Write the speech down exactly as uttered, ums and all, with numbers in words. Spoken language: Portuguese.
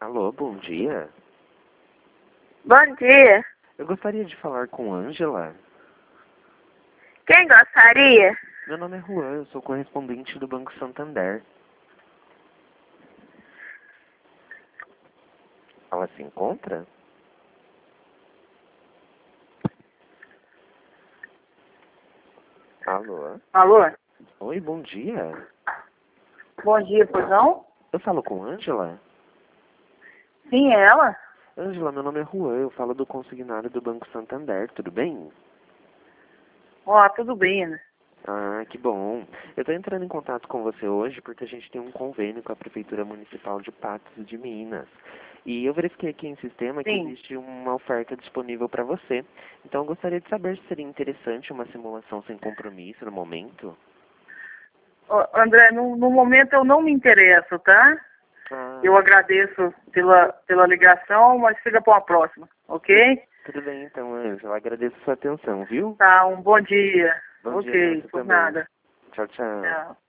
Alô, bom dia. Bom dia. Eu gostaria de falar com Ângela. Quem gostaria? Meu nome é Juan, eu sou correspondente do Banco Santander. Ela se encontra? Alô? Alô? Oi, bom dia. Bom dia, pois não? Eu falo com Ângela? Sim, é ela? Ângela, meu nome é Juan, eu falo do consignário do Banco Santander, tudo bem? Ó, tudo bem, né? Ah, que bom. Eu estou entrando em contato com você hoje porque a gente tem um convênio com a Prefeitura Municipal de Patos de Minas. E eu verifiquei aqui em sistema que Sim. existe uma oferta disponível para você. Então eu gostaria de saber se seria interessante uma simulação sem compromisso no momento. Ó, André, no, no momento eu não me interesso, tá? Ah, Eu agradeço pela, pela ligação, mas fica para uma próxima, ok? tudo bem então, Ângela. Agradeço a sua atenção, viu? Tá, um bom dia. Bom dia pra Ok, você por também. nada. Tchau, tchau. Tchau.